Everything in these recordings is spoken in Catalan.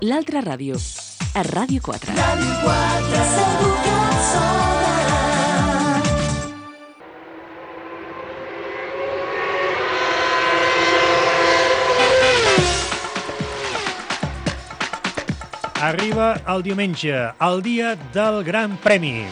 L'altra ràdio, a Ràdio 4. Ràdio 4, segur que et sona. Arriba el diumenge, el dia del Gran Premi.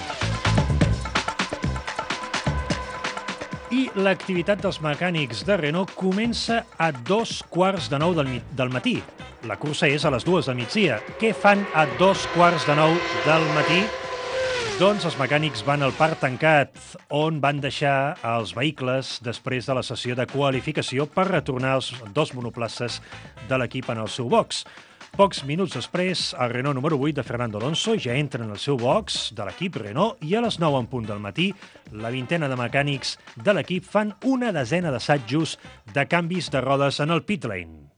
I l'activitat dels mecànics de Renault comença a 8:45 del matí. La cursa és a les 2 del migdia. Què fan a 8:45 del matí? Doncs els mecànics van al parc tancat, on van deixar els vehicles després de la sessió de qualificació per retornar els dos monoplaces de l'equip en el seu box. Pocs minuts després, el Renault número 8 de Fernando Alonso ja entra en el seu box de l'equip Renault i a les 9 en punt del matí, la vintena de mecànics de l'equip fan una desena d'assajos de canvis de rodes en el pit lane.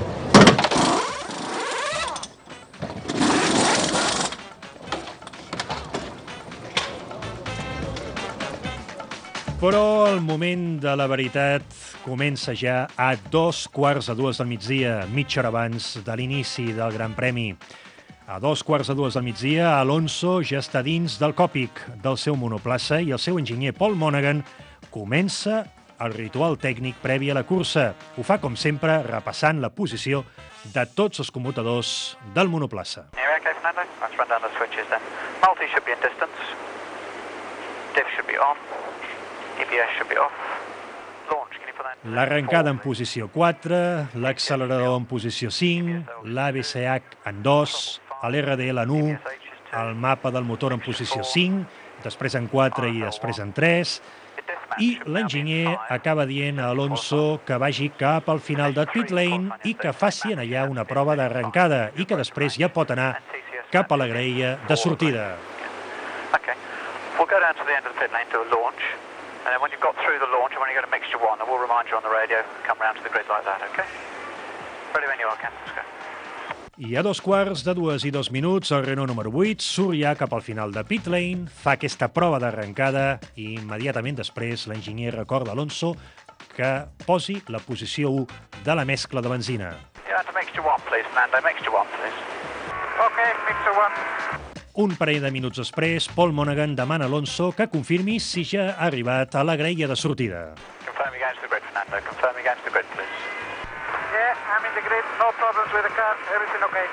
Però el moment de la veritat comença ja a 2:45 del migdia, mitja hora abans de l'inici del Gran Premi. A 2:45 del migdia, Alonso ja està dins del còpic del seu monoplaça i el seu enginyer Paul Monaghan comença el ritual tècnic previ a la cursa. Ho fa, com sempre, repassant la posició de tots els commutadors del monoplaça. Okay, Fernando? Let's run down the switches then. Multi should be in distance. Diff should be on. EPS should be off. Launch, can you put that? L'arrencada en posició 4, l'accelerador en posició 5, l'ABCH en 2, l'RDL en 1, el mapa del motor en posició 5, després en 4 i després en 3, i l'enginyer acaba dient a Alonso que vagi cap al final del pit lane i que faci en allà una prova d'arrencada i que després ja pot anar cap a la graella de sortida. Okay. We'll go down to the end of the pit lane to a launch. And then when you've got through the launch and when you go to mixture 1, then we'll remind you on the radio, come round to the grid like that, okay? Ready when you are, Ken. Let's go. I a 2:45 el Renault número 8 surt ja cap al final de pit lane, fa aquesta prova d'arrencada i immediatament després l'enginyer recorda a Alonso que posi la posició 1 de la mescla de benzina. Yeah, to mixture 1, please, Fernando. Mixture 1, please. Okay, mixture 1. Un parell de minuts després, Paul Monaghan demana a Alonso que confirmi si ja ha arribat a la graella de sortida. Confirm you're going to the grid, Fernando. Confirm you're going to the grid, please. Yeah, I'm in the grid. No problems with the car. Everything okay.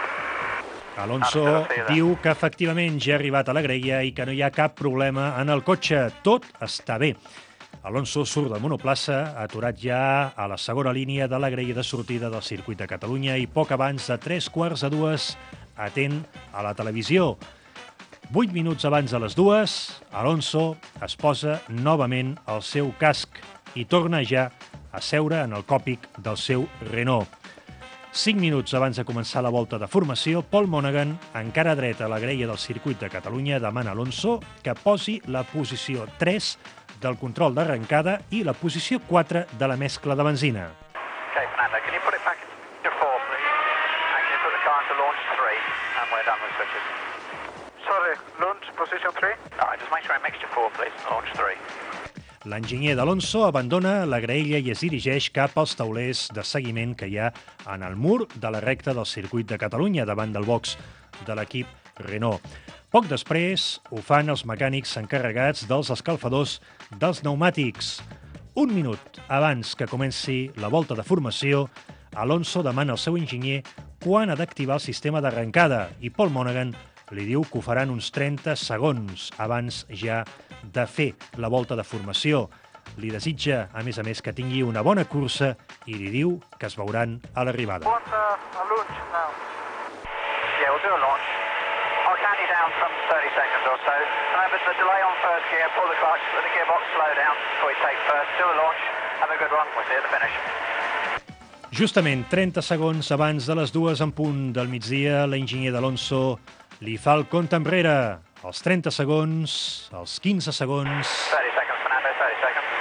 Alonso diu que efectivament ja ha arribat a la graella i que no hi ha cap problema en el cotxe. Tot està bé. Alonso surt del monoplaça, aturat ja a la segona línia de la graella de sortida del circuit de Catalunya i poc abans de 2:45 atén a la televisió. 8 minuts abans de les 2, Alonso es posa novament el seu casc i torna ja a seure en el còpic del seu Renault. 5 minuts abans de començar la volta de formació, Paul Monaghan, encara dret a la graella del circuit de Catalunya, demana a Alonso que posi la posició 3 del control d'arrencada i la posició 4 de la mescla de benzina. Okay, Fernando, can you put it back to 4, please? And can you put the car into launch 3? And we're done with switches. Sorry, launch position 3? All right, just make sure I mixture 4, please, and launch 3. L'enginyer d'Alonso abandona la graella i es dirigeix cap als taulers de seguiment que hi ha en el mur de la recta del circuit de Catalunya davant del box de l'equip Renault. Poc després ho fan els mecànics encarregats dels escalfadors dels pneumàtics. Un minut abans que comenci la volta de formació, Alonso demana al seu enginyer quan ha d'activar el sistema d'arrencada i Paul Monaghan li diu que ho faran uns 30 segons abans ja de fer la volta de formació. Li desitja, a més, que tingui una bona cursa i li diu que es veuran a l'arribada. Want a launch now? Yeah, we'll do a launch. I'll count you down from 30 seconds or so. Remember the delay on first gear, pull the clutch, let the gearbox slow down before you take first. Do a launch, have a good run, we'll see you at the finish. Justament 30 segons abans de les 2 en punt del migdia, l'enginyer d'Alonso li fa el compte enrere. Els 30 segons, els 15 segons... 30 seconds, Fernando, 30 seconds.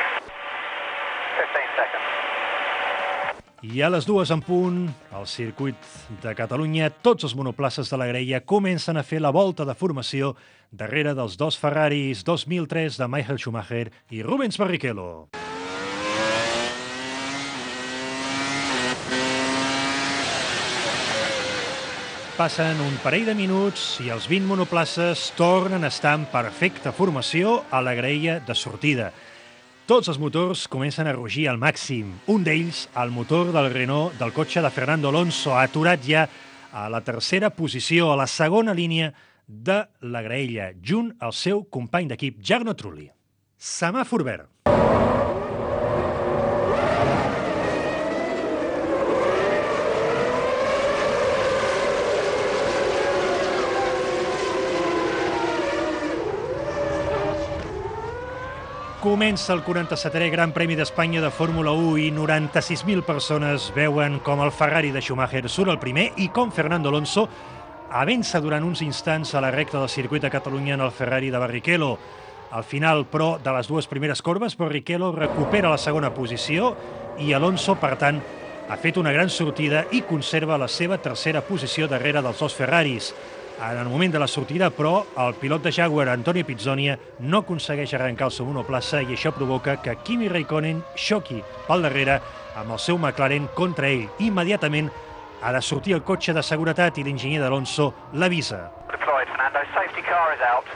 15 seconds. I a les 2 en punt, al circuit de Catalunya, tots els monoplaces de la graella comencen a fer la volta de formació darrere dels dos Ferraris 2003 de Michael Schumacher i Rubens Barrichello. passen un parell de minuts i els 20 monoplaces tornen a estar en perfecta formació a la graella de sortida. Tots els motors comencen a rugir al màxim. Un d'ells, el motor del Renault del cotxe de Fernando Alonso, ha aturat ja a la tercera posició, a la segona línia de la graella, junt al seu company d'equip, Jarno Trulli. Semàfor verd. Comença el 47è Gran Premi d'Espanya de Fórmula 1 i 96.000 persones veuen com el Ferrari de Schumacher surt el primer i com Fernando Alonso avança durant uns instants a la recta del circuit de Catalunya en el Ferrari de Barrichello. Al final, però, de les dues primeres corbes, Barrichello recupera la segona posició i Alonso, per tant, ha fet una gran sortida i conserva la seva tercera posició darrere dels dos Ferraris. En el moment de la sortida, però, el pilot de Jaguar, Antonio Pizzonia, no aconsegueix arrencar el seu monoplaça i això provoca que Kimi Räikkönen xoqui pel darrere amb el seu McLaren contra ell. Immediatament ha de sortir el cotxe de seguretat i l'enginyer d'Alonso l'avisa. Deployed, Fernando. Safety car is out.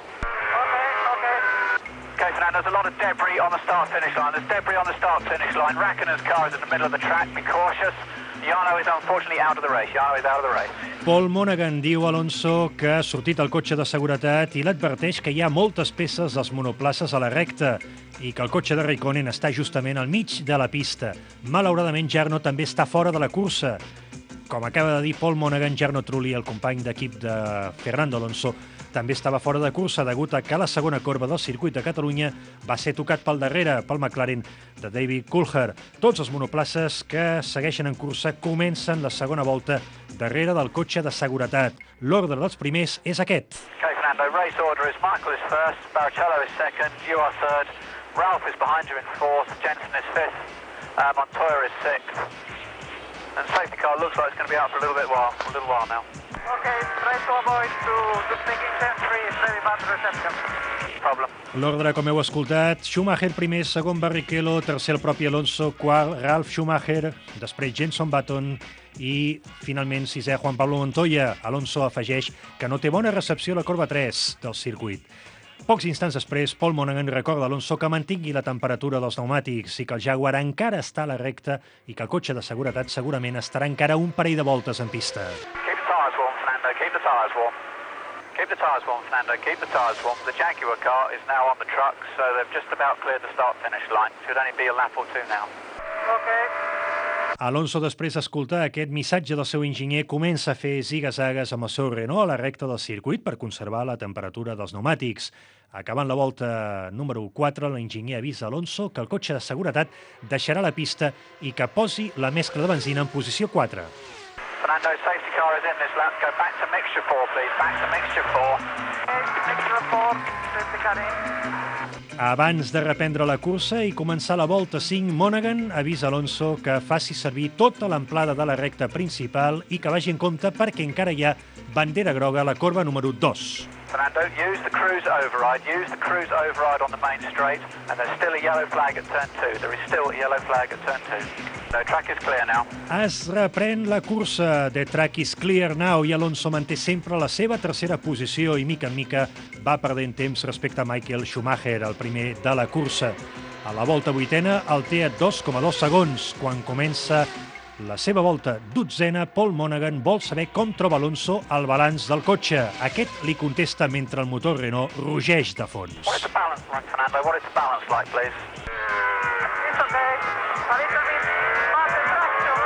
Okay, Fernando, there's a lot of debris on the start-finish line. There's debris on the start-finish line. Räikkönen's car is in the middle of the track. Be cautious. Jarno is unfortunately out of the race. Jarno is out of the race. Paul Monaghan diu a Alonso que ha sortit el cotxe de seguretat i l'adverteix que hi ha moltes peces dels monoplaces a la recta i que el cotxe de Räikkönen està justament al mig de la pista. Malauradament, Jarno també està fora de la cursa. Com acaba de dir Paul Monaghan, Jarno Trulli, el company d'equip de Fernando Alonso, també estava fora de cursa degut a que la segona corba del circuit de Catalunya va ser tocat pel darrere, pel McLaren de David Coulthard. Tots els monoplaces que segueixen en cursa comencen la segona volta darrere del cotxe de seguretat. L'ordre dels primers és aquest. Okay, Fernando, race order is Michael is first, Barrichello is second, you are third, Ralph is behind you in fourth, Jensen is fifth, Montoya is sixth. And safety car looks like it's going to be out for a little while now. Okay, try to avoid to thinking free, it's very bad reception. Problem. L'ordre, com heu escoltat, Schumacher primer, segon Barrichello, tercer el propi Alonso, quart Ralf Schumacher, després Jenson Button i, finalment, sisè Juan Pablo Montoya. Alonso afegeix que no té bona recepció a la corba 3 del circuit. Pocs instants després, Paul Monaghan recorda a Alonso que mantingui la temperatura dels pneumàtics i que el Jaguar encara està a la recta i que el cotxe de seguretat segurament estarà encara un parell de voltes en pista. Keep the tyres warm, Fernando, keep the tyres warm. Keep the tyres warm, Fernando, keep the tyres warm. The Jaguar car is now on the truck, so they've just about cleared the start-finish line. Should only be a lap or two now. Okay. Alonso, després d'escoltar aquest missatge del seu enginyer, comença a fer ziga-zagues amb el seu Renault a la recta del circuit per conservar la temperatura dels pneumàtics. Acabant la volta número 4, l'enginyer avisa Alonso que el cotxe de seguretat deixarà la pista i que posi la mescla de benzina en posició 4. Fernando, safety car is in this lap. Go back to mixture 4, please. Back to mixture 4. Mixture 4, safety car in. Abans de reprendre la cursa i començar la volta 5, Monaghan avisa Alonso que faci servir tota l'amplada de la recta principal i que vagi en compte perquè encara hi ha bandera groga a la corba número 2. Fernando, use the cruise override on the main straight, and there's still a yellow flag at turn 2. There is still a yellow flag at turn 2. No, track is clear now. Es reprèn la cursa. The track is clear now i Alonso manté sempre la seva tercera posició i mica en mica va perdent temps respecte a Michael Schumacher, el primer de la cursa. A la volta 8ena el té a 2,2 segons. Quan comença la seva volta 12ena, Paul Monaghan vol saber com troba Alonso el balanç del cotxe. Aquest li contesta mentre el motor Renault rugeix de fons. What is the balance like, Fernando? What is the balance like, please? It's okay. A little bit faster traction.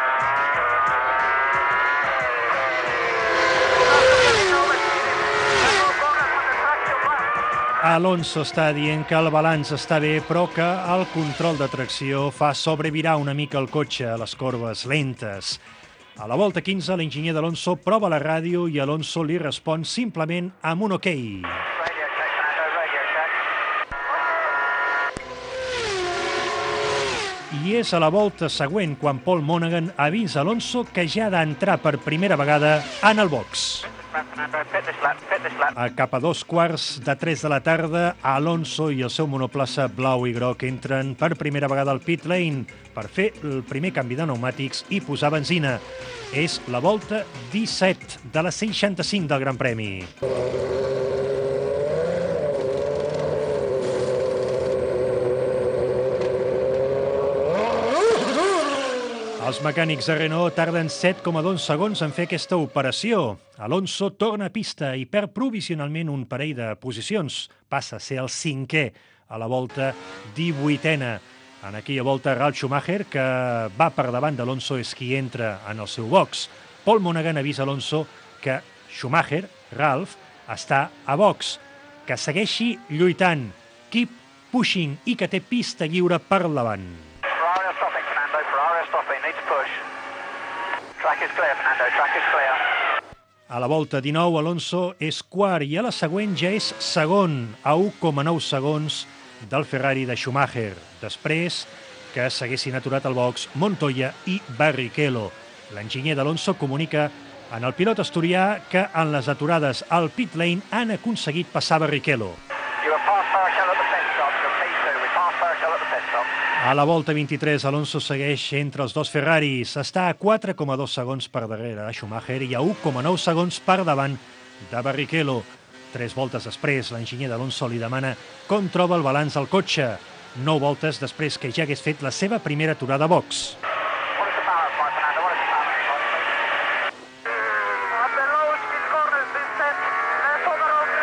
Alonso està dient que el balanç està bé, però que el control de tracció fa sobrevirar una mica el cotxe a les corbes lentes. A la volta 15, l'enginyer d'Alonso prova la ràdio i Alonso li respon simplement amb un ok. Radio check, Fernando, radio check. I és a la volta següent quan Paul Monaghan avisa Alonso que ja ha d'entrar per primera vegada en el box. Fernando, pit this lap. A cap a 2:15 de la tarda, Alonso i el seu monoplaça blau i groc entren per primera vegada al pit lane per fer el primer canvi de pneumàtics i posar benzina. És la volta 17 de la 65 del Gran Premi. Els mecànics de Renault tarden 7,2 segons en fer aquesta operació. Alonso torna a pista i perd provisionalment un parell de posicions. Passa a ser el 5è a la volta 18a. En aquella volta, Ralf Schumacher, que va per davant d'Alonso, és qui entra en el seu box. Paul Monaghan avisa Alonso que Schumacher, Ralf, està a box, que segueixi lluitant, keep pushing i que té pista lliure per davant. Ferrari are stopping, Fernando. Ferrari are stopping. Need to push. Track is clear, Fernando. Track is clear. A la volta 19, Alonso és quart i a la següent ja és segon, a 1,9 segons del Ferrari de Schumacher, després que s'haguessin aturat al box Montoya i Barrichello. L'enginyer d'Alonso comunica en el pilot asturià que en les aturades al pit lane han aconseguit passar Barrichello. You are past Barrichello at the pit stop. You're P2. We passed Barrichello at the pit stop. A la volta 23, Alonso segueix entre els dos Ferraris. Està a 4,2 segons per darrere de Schumacher i a 1,9 segons per davant de Barrichello. 3 voltes després, l'enginyer d'Alonso li demana com troba el balanç al cotxe. 9 voltes després que ja hagués fet la seva primera aturada a box. What is the balance like, Fernando? What is the balance like, please? The low speed corner has been set. For the road.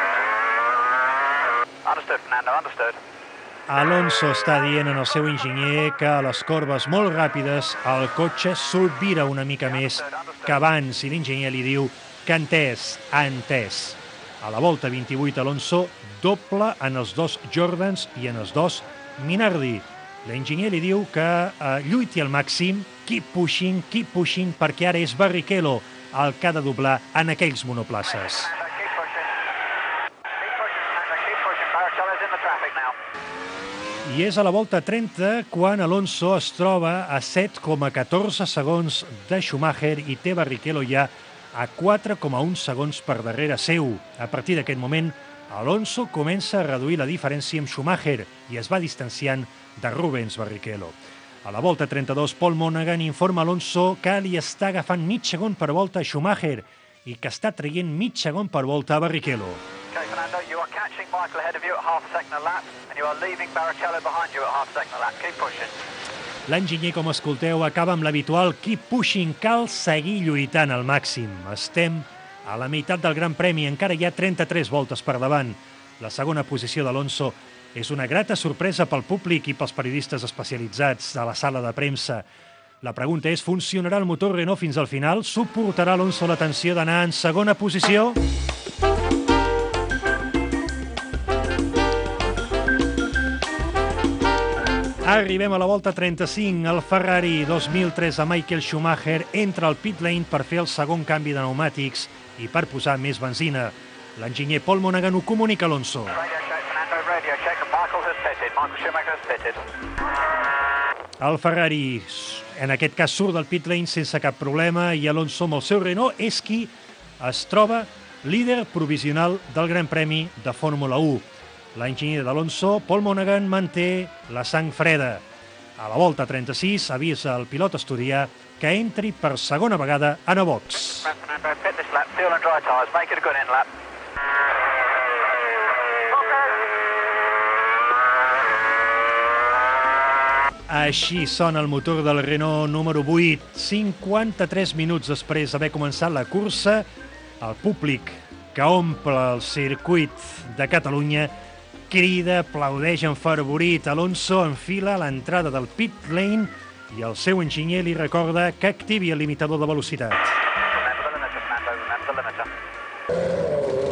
Understood, Fernando. Understood. Alonso està dient en el seu enginyer que a les corbes molt ràpides el cotxe s'albira una mica més que abans i l'enginyer li diu que ha entès. A la volta 28, Alonso doble en els dos Jordans i en els dos Minardi. L'enginyer li diu que lluiti al màxim, keep pushing, perquè ara és Barrichello el que ha de doblar en aquells monoplaces. Keep pushing. Keep pushing, Fernando. Keep pushing. Barrichello's in the traffic now. I és a la volta 30 quan Alonso es troba a 7,14 segons de Schumacher i té Barrichello ja a 4,1 segons per darrere seu. A partir d'aquest moment, Alonso comença a reduir la diferència amb Schumacher i es va distanciant de Rubens Barrichello. A la volta 32, Paul Monaghan informa Alonso que li està agafant mig segon per volta a Schumacher i que està traient mig segon per volta a Barrichello. Okay, Fernando, you are catching Michael ahead of you at half a second a lap, and you are leaving Barrichello behind you at half a second a lap. Keep pushing. L'enginyer, com escolteu, acaba amb l'habitual keep pushing. Cal seguir lluitant al màxim. Estem a la meitat del Gran Premi. Encara hi ha 33 voltes per davant. La segona posició d'Alonso és una grata sorpresa pel públic i pels periodistes especialitzats de la sala de premsa. La pregunta és, funcionarà el motor Renault fins al final? Suportarà Alonso la tensió d'anar en segona posició? Arribem a la volta 35. El Ferrari 2003 a Michael Schumacher entra al pit lane per fer el segon canvi de pneumàtics i per posar més benzina. L'enginyer Paul Monaghan ho comunica a Alonso. Radio check, Fernando. Radio check. And Michael has pitted. Michael Schumacher has pitted. El Ferrari, en aquest cas, surt del pit lane sense cap problema i Alonso, amb el seu Renault, és qui es troba líder provisional del Gran Premi de Fórmula 1. L'enginyer d'Alonso, Paul Monaghan, manté la sang freda. A la volta 36 avisa el pilot asturià que entri per segona vegada en el box. Fernando, pit this lap. Fuel and dry tyres. Make it a good end lap. Així sona el motor del Renault número 8. 53 minuts després d'haver començat la cursa, el públic que omple el circuit de Catalunya crida, aplaudeix enfervorit. Alonso enfila a l'entrada del pit lane i el seu enginyer li recorda que activi el limitador de velocitat. Remember the limiter, Fernando. Remember the limiter.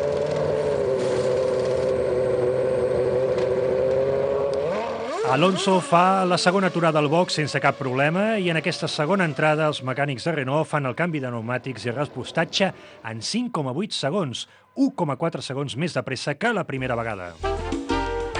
Alonso fa la segona aturada al box sense cap problema i en aquesta segona entrada els mecànics de Renault fan el canvi de pneumàtics i repostatge en 5,8 segons, 1,4 segons més de pressa que la primera vegada. Ralph's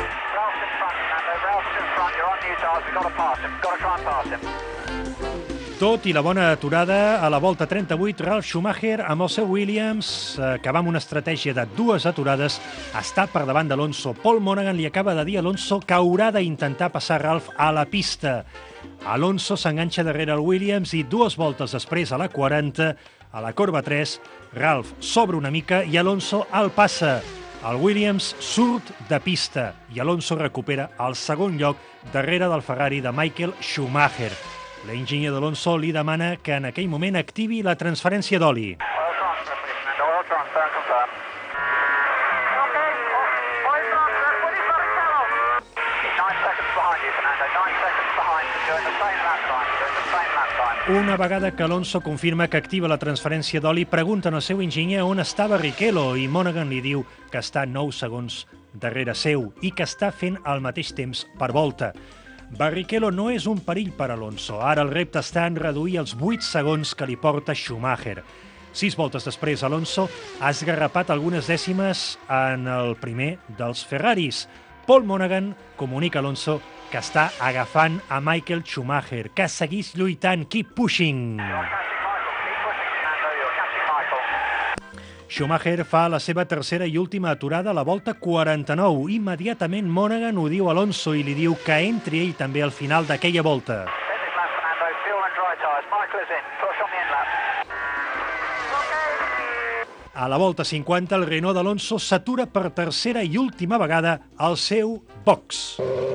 in front, Fernando. Ralph's in front. You're on new tyres. We've got to pass him. Got to try and pass him. Tot i la bona aturada, a la volta 38, Ralf Schumacher amb el seu Williams, que va amb una estratègia de 2 aturades, està per davant d'Alonso. Paul Monaghan li acaba de dir a Alonso que haurà d'intentar passar Ralf a la pista. Alonso s'enganxa darrere el Williams i 2 voltes després, a la 40, a la corba 3, Ralf s'obre una mica i Alonso el passa. El Williams surt de pista i Alonso recupera el segon lloc darrere del Ferrari de Michael Schumacher. L'enginyer d'Alonso li demana que en aquell moment activi la transferència d'oli. Oil transfer confirmed. Okay, oil transfer, fully Barrichello. 9 seconds behind you, Fernando, 9 seconds behind you, doing the same lap time, Una vegada que Alonso confirma que activa la transferència d'oli, pregunten al seu enginyer on està Barrichello i Monaghan li diu que està 9 segons darrere seu i que està fent el mateix temps per volta. Barrichello no és un perill per Alonso. Ara el repte està en reduir els 8 segons que li porta Schumacher. 6 voltes després, Alonso ha esgarrapat algunes dècimes en el primer dels Ferraris. Paul Monaghan comunica a Alonso que està agafant a Michael Schumacher, que segueix lluitant, keep pushing. Schumacher fa la seva tercera i última aturada a la volta 49. Immediatament Monaghan ho diu a Alonso i li diu que entri ell també al final d'aquella volta. A la volta 50, el Renault d'Alonso s'atura per tercera i última vegada al seu box.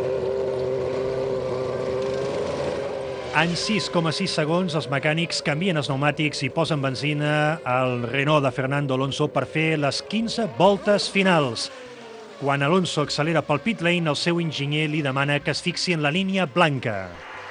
En 6,6 segons, els mecànics canvien els pneumàtics i posen benzina al Renault de Fernando Alonso per fer les 15 voltes finals. Quan Alonso accelera pel pit lane, el seu enginyer li demana que es fixi en la línia blanca.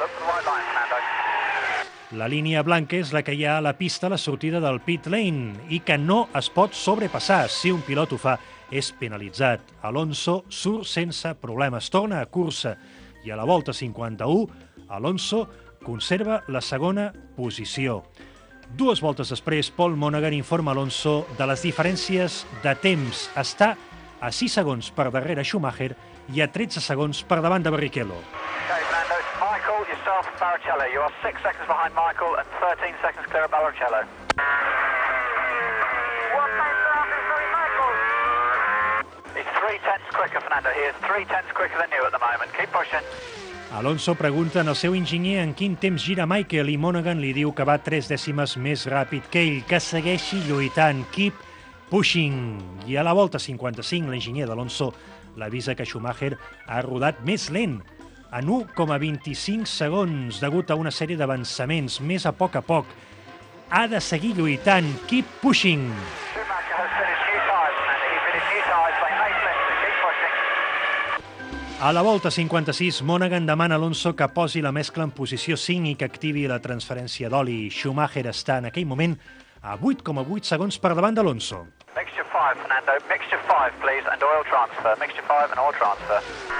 La línia blanca és la que hi ha a la pista a la sortida del pit lane i que no es pot sobrepassar. Si un pilot ho fa, és penalitzat. Alonso surt sense problemes, torna a cursa i a la volta 51, Alonso conserva la segona posició. 2 voltes després, Paul Monaghan informa Alonso de les diferències de temps. Està a 6 segons per darrere Schumacher i a 13 segons per davant de Barrichello. Okay, Fernando, Michael, yourself and Barrichello. You are 6 seconds behind Michael and 13 seconds clear of Barrichello. He's 3/10 quicker, Fernando. He is 3/10 quicker than you at the moment. Keep pushing. Alonso pregunta al seu enginyer en quin temps gira Michael i Monaghan li diu que va 3 dècimes més ràpid que ell, que segueixi lluitant, keep pushing. I a la volta 55, l'enginyer d'Alonso l'avisa que Schumacher ha rodat més lent, en 1,25 segons, degut a una sèrie d'avançaments, més a poc. Ha de seguir lluitant, keep pushing. Schumacher has finished new tyres, Fernando. He finished new tyres, so he makes left to keep pushing. A la volta 56, Monaghan demana a Alonso que posi la mescla en posició 5 i que activi la transferència d'oli. Schumacher està en aquell moment a 8,8 segons per davant d'Alonso. Mixture 5, Fernando. Mixture 5, please, and oil transfer. Mixture 5 and oil transfer.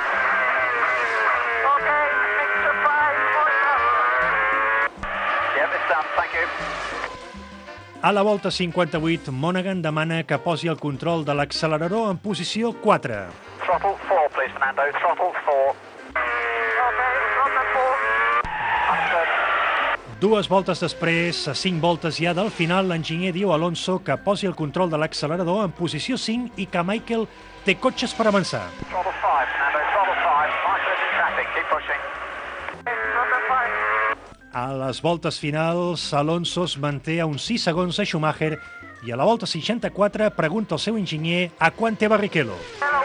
Okay, mixture 5, oil transfer. Yep, it's done. Thank you. A la volta 58, Monaghan demana que posi el control de l'accelerador en posició 4. Throttle 4, please, Fernando. Throttle 4. Okay, throttle 4. Understood. 2 voltes després, a 5 voltes ja del final, l'enginyer diu a Alonso que posi el control de l'accelerador en posició 5 i que Michael té cotxes per avançar. Throttle 5, Fernando. Throttle 5. Michael is in traffic. Keep pushing. Throttle 5. A les voltes finals, Alonso es manté a uns 6 segons de Schumacher i a la volta 64 pregunta al seu enginyer a quant té Barrichello.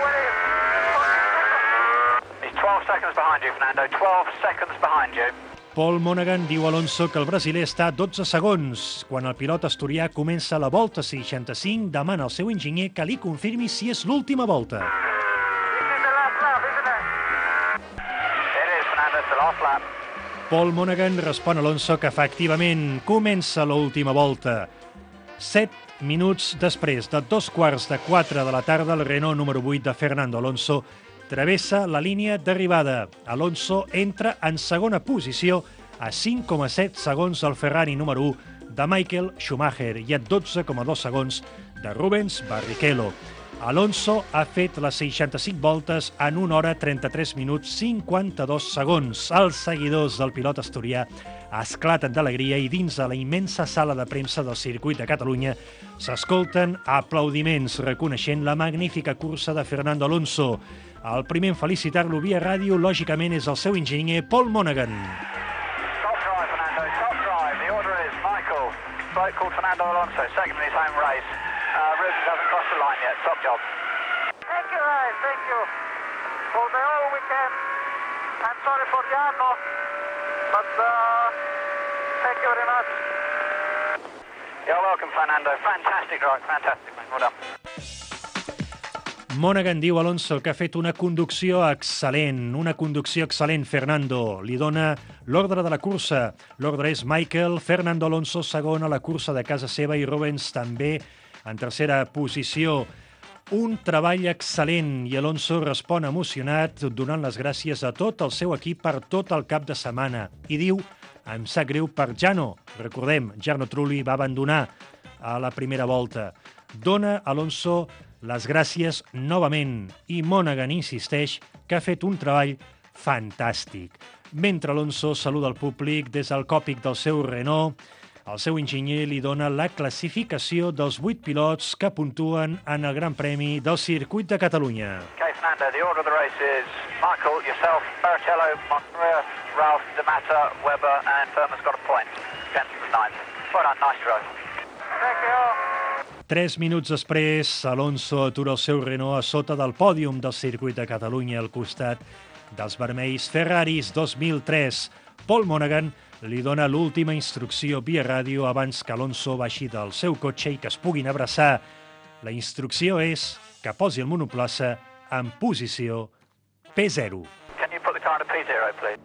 He's 12 seconds behind you, Fernando. 12 seconds behind you. Paul Monaghan diu a Alonso que el brasiler està a 12 segons. Quan el pilot asturià comença la volta 65, demana al seu enginyer que li confirmi si és l'última volta. This is the last lap, isn't it? It is, Fernando. It's the last lap. Paul Monaghan respon a Alonso que efectivament comença l'última volta. 7 minuts després de 3:15 de la tarda, el Renault número 8 de Fernando Alonso travessa la línia d'arribada. Alonso entra en segona posició a 5,7 segons del Ferrari número 1 de Michael Schumacher i a 12,2 segons de Rubens Barrichello. Alonso ha fet les 65 voltes en 1 hora 33 minuts 52 segons. Els seguidors del pilot asturià esclaten d'alegria i dins de la immensa sala de premsa del Circuit de Catalunya s'escolten aplaudiments reconeixent la magnífica cursa de Fernando Alonso. El primer en felicitar-lo via ràdio, lògicament, és el seu enginyer Paul Monaghan. Top drive, Fernando, top drive. The order is Michael, bloke called Fernando Alonso, second in his home race. Rubens hasn't crossed the line yet, top job. Thank you, guys, thank you. For the whole weekend, I'm sorry for the anno, but thank you very much. You're welcome, Fernando. Fantastic drive, fantastic, mate. Well done. Monaghan diu Alonso que ha fet una conducció excel·lent, Fernando. Li dona l'ordre de la cursa. L'ordre és Michael, Fernando Alonso segon a la cursa de casa seva i Rubens també en tercera posició. Un treball excel·lent i Alonso respon emocionat donant les gràcies a tot el seu equip per tot el cap de setmana. I diu, em sap greu per Jarno. Recordem, Jarno Trulli va abandonar a la primera volta. Dona Alonso les gràcies novament i Monaghan insisteix que ha fet un treball fantàstic. Mentre Alonso saluda el públic des del còpic del seu Renault, el seu enginyer li dona la classificació dels 8 pilots que puntuen en el Gran Premi del Circuit de Catalunya. Okay, Fernando, the order of the race is Michael, yourself, Barrichello, Montoya, Ralph, D'Amata, Webber, and Furman's got a point. Jensen was ninth. Well done, nice drive. Thank you. 3 minuts després, Alonso atura el seu Renault a sota del pòdium del Circuit de Catalunya al costat dels vermells Ferraris 2003. Paul Monaghan li dona l'última instrucció via ràdio abans que Alonso baixi del seu cotxe i que es puguin abraçar. La instrucció és que posi el monoplaça en posició P0. Can you put the car into P0, please?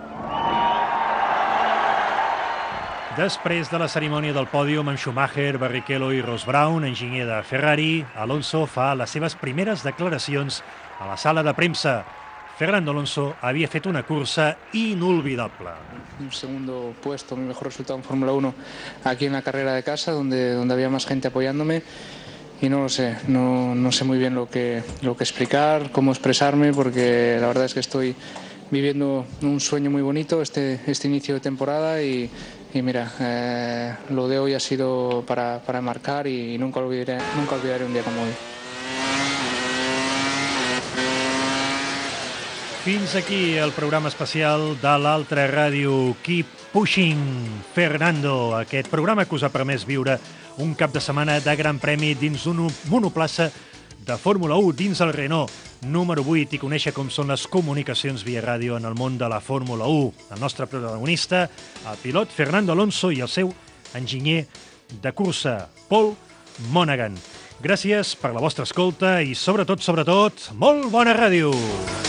Després de la cerimònia del pòdium amb Schumacher, Barrichello i Ross Brown, enginyer de Ferrari, Alonso fa les seves primeres declaracions a la sala de premsa. Fernando Alonso havia fet una cursa inolvidable. Un segundo puesto, mi mejor resultado en Fórmula 1 aquí en la carrera de casa, donde había más gente apoyándome. Y no lo sé, no sé muy bien lo que explicar, cómo expresarme, porque la verdad es que estoy viviendo un sueño muy bonito este inicio de temporada y mira, lo de hoy ha sido para marcar y nunca olvidaré un día como hoy. Fins aquí el programa especial de l'altra ràdio Keep Pushing, Fernando. Aquest programa que us ha permès viure un cap de setmana de Gran Premi dins una monoplaça de Fórmula 1 dins el Renault número 8 i conèixer com són les comunicacions via ràdio en el món de la Fórmula 1. El nostre protagonista, el pilot Fernando Alonso i el seu enginyer de cursa, Paul Monaghan. Gràcies per la vostra escolta i, sobretot, molt bona ràdio!